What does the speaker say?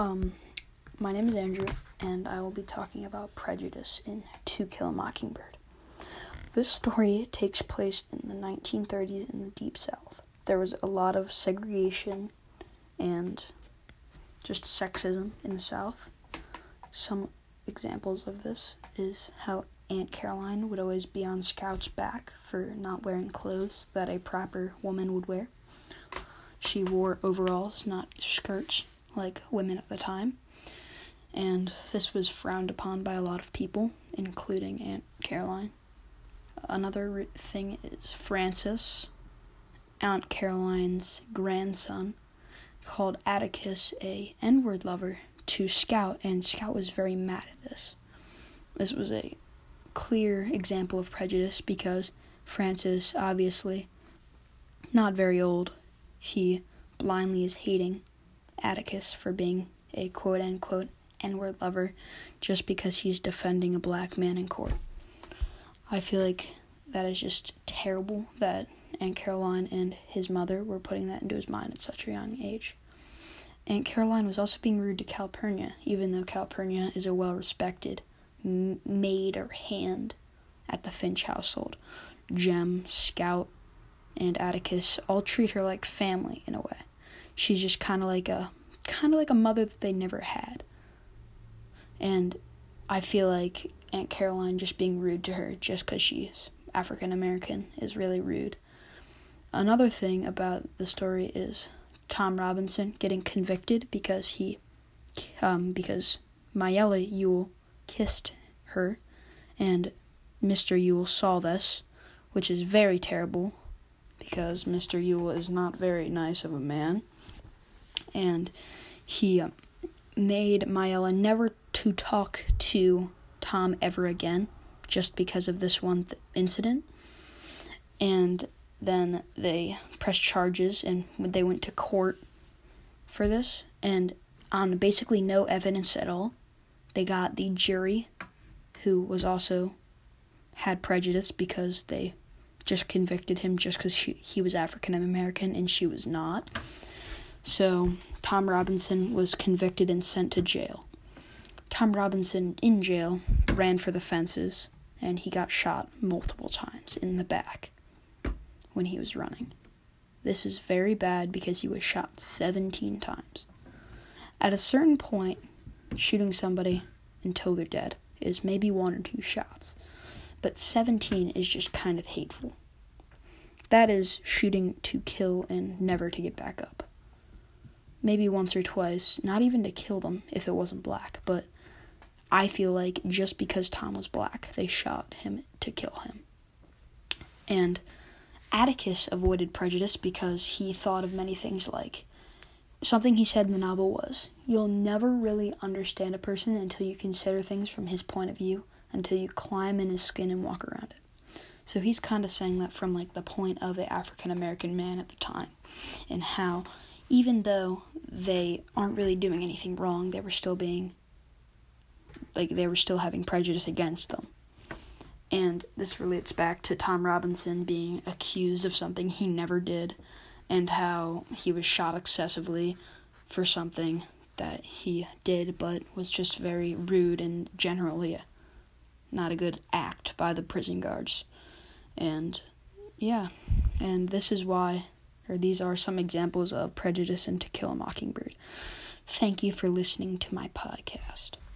My name is Andrew, and I will be talking about prejudice in To Kill a Mockingbird. This story takes place in the 1930s in the Deep South. There was a lot of segregation and just sexism in the South. Some examples of this is how Aunt Caroline would always be on Scout's back for not wearing clothes that a proper woman would wear. She wore overalls, not skirts, like women at the time. And this was frowned upon by a lot of people, including Aunt Caroline. Another thing is Francis, Aunt Caroline's grandson, called Atticus a N-word lover to Scout, and Scout was very mad at this. This was a clear example of prejudice because Francis, obviously not very old, he blindly is hating Atticus for being a quote-unquote N-word lover just because he's defending a black man in court. I feel like that is just terrible that Aunt Caroline and his mother were putting that into his mind at such a young age. Aunt Caroline was also being rude to Calpurnia, even though Calpurnia is a well-respected maid or hand at the Finch household. Jem, Scout, and Atticus all treat her like family in a way. She's just kind of like a mother that they never had. And I feel like Aunt Caroline just being rude to her just because she's African American is really rude. Another thing about the story is Tom Robinson getting convicted because Mayella Ewell kissed her, and Mr. Ewell saw this, which is very terrible because Mr. Ewell is not very nice of a man, and he made Mayella never to talk to Tom ever again just because of this one incident. And then they pressed charges and they went to court for this, and on basically no evidence at all, they got the jury, who was also had prejudice because they just convicted him just because he was African American and she was not. So Tom Robinson was convicted and sent to jail. Tom Robinson, in jail, ran for the fences, and he got shot multiple times in the back when he was running. This is very bad because he was shot 17 times. At a certain point, shooting somebody until they're dead is maybe 1 or 2 shots, but 17 is just kind of hateful. That is shooting to kill and never to get back up. Maybe once or twice, not even to kill them if it wasn't black, but I feel like just because Tom was black, they shot him to kill him. And Atticus avoided prejudice because he thought of many things, like something he said in the novel was, you'll never really understand a person until you consider things from his point of view, until you climb in his skin and walk around it. So he's kind of saying that from like the point of an African American man at the time, and how even though they aren't really doing anything wrong, they were still having prejudice against them. And this relates back to Tom Robinson being accused of something he never did, and how he was shot excessively for something that he did, but was just very rude and generally not a good act by the prison guards. And these are some examples of prejudice in To Kill a Mockingbird. Thank you for listening to my podcast.